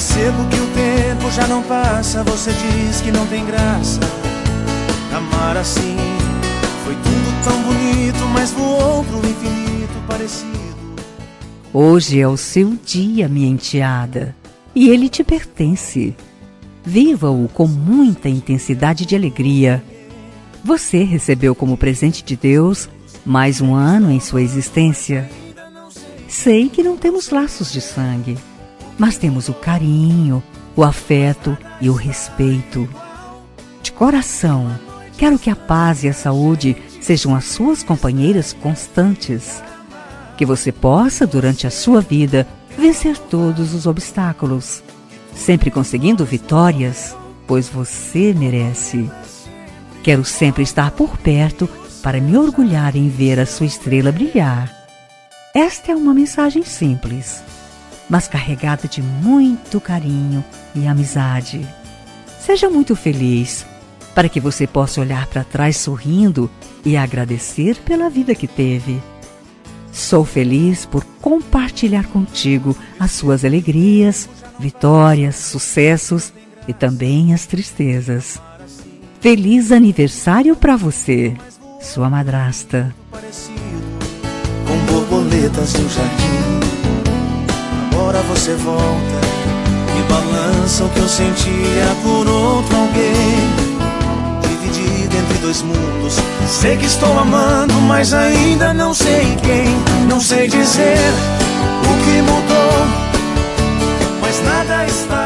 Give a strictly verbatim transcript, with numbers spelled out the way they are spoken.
percebo que o tempo já não passa. Você diz que não tem graça amar assim. Foi tudo tão bonito, mas voou pro infinito parecido. Hoje é o seu dia, minha enteada, e ele te pertence. Viva-o com muita intensidade de alegria. Você recebeu como presente de Deus mais um ano em sua existência. Sei que não temos laços de sangue, mas temos o carinho, o afeto e o respeito. De coração, quero que a paz e a saúde sejam as suas companheiras constantes. Que você possa, durante a sua vida, vencer todos os obstáculos, sempre conseguindo vitórias, pois você merece. Quero sempre estar por perto para me orgulhar em ver a sua estrela brilhar. Esta é uma mensagem simples, mas carregada de muito carinho e amizade. Seja muito feliz, para que você possa olhar para trás sorrindo e agradecer pela vida que teve. Sou feliz por compartilhar contigo as suas alegrias, vitórias, sucessos e também as tristezas. Feliz aniversário para você, sua madrasta. Com borboletas no jardim, agora você volta e balança o que eu sentia por outro alguém. Dividido entre dois mundos, sei que estou amando, mas ainda não sei quem. Não sei dizer o que mudou, mas nada está